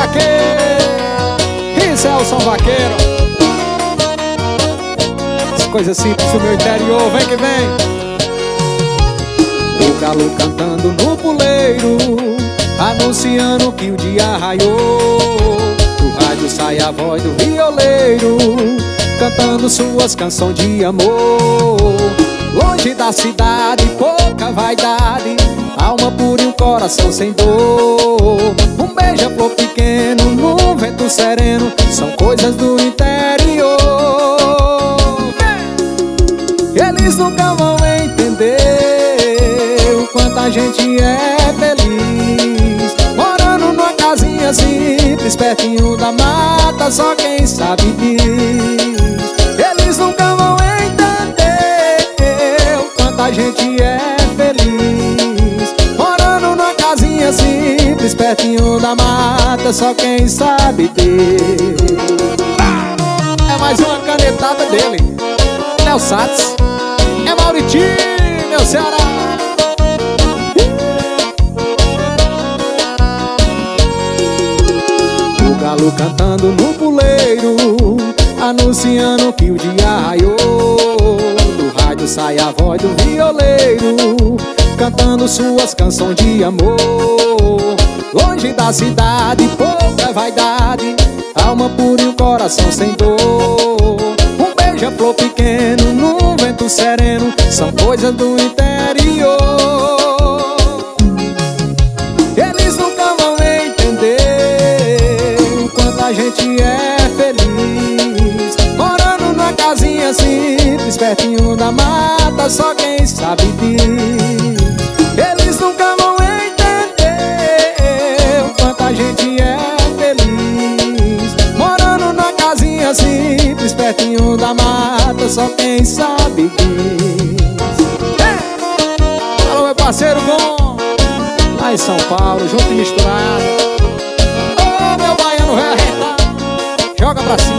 vaqueiro, isso é o som vaqueiro. Essa coisa simples do meu interior, vem que vem. O galo cantando no puleiro, anunciando que o dia raiou. Do rádio sai a voz do violeiro, cantando suas canções de amor. Longe da cidade, pouca vaidade, alma pura e um coração sem dor. Um beija-flor pequeno num vento sereno, são coisas do interior. Eles nunca vão entender o quanto a gente é feliz, morando numa casinha simples, pertinho da mata, só quem sabe diz. Eles nunca vão entender o quanto a gente é feliz, morando numa casinha simples, pertinho da mata, só quem sabe diz. É mais uma canetada dele, Léo Satz, é Mauritinho, meu Ceará. O galo cantando no puleiro, anunciando que o dia raiou. Do rádio sai a voz do violeiro, cantando suas canções de amor. Longe da cidade, pouca vaidade, alma pura e um coração sem dor. Um beija-flor pequeno num vento sereno, são coisas do interior. Eles nunca vão entender o quanto a gente é feliz, morando numa casinha simples, pertinho da mata, só quem sabe diz. Eles nunca vão entender o quanto a gente é feliz, morando numa casinha simples, pertinho da mata, só quem sabe diz. Alô, meu parceiro bom, lá em São Paulo, junto e misturado. Ô, meu baiano vai arretar, joga pra cima.